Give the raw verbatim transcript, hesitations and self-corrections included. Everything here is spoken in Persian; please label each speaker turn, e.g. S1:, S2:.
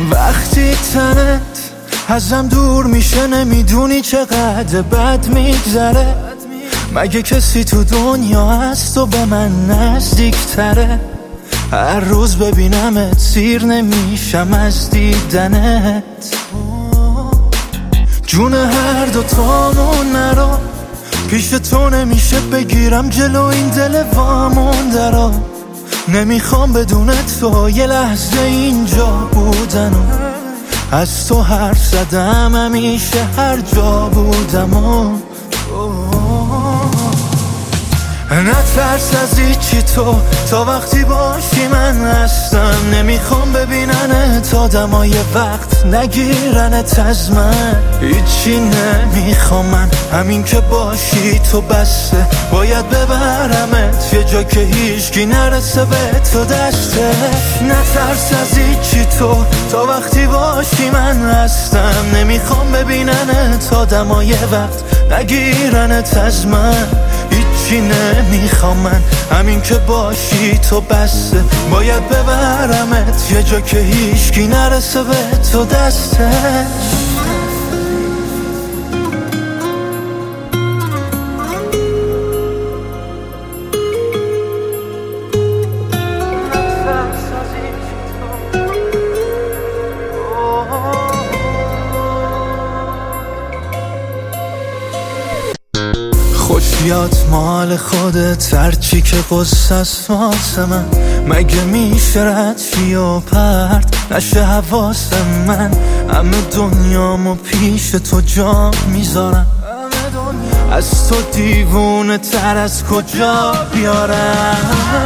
S1: وقتی تنت ازم دور میشه نمیدونی چقدر بد میگذره. مگه کسی تو دنیا هست و به من نزدیک تره؟ هر روز ببینمت سیر نمیشم از دیدنت. جون هر دو تامون نرو، پیش تو نمیشه بگیرم جلو این دل وامونده رو. نمیخوام بدون تو یه لحظه اینجا بودن و از تو حرف زدم همیشه هر جا بودم و نترس از هیچی تو تا وقتی باشی من هستم. نمیخوام ببیننت آدمای وقت نگیرنت از من. هیچی نمیخوام من، همین که باشی تو بسته. باید ببرمت یه جا که هیچکی نرسه به تو دسته. نترس از هیچی تو تا وقتی باشی من هستم. نمیخوام ببیننت آدمای وقت نگیرنت از من. هیچی نمیخوام من، همین که باشی تو بسته. باید ببرمت یه جا که هیچکی نرسه به تو دسته. خوشیات مال خودت، هرچی که قصه است واسه من. مگه میشه رد شی و پرت نشه حواس من؟ همه دنیامو پیش تو جا میذارم. از تو دیوونه تر از کجا بیارم؟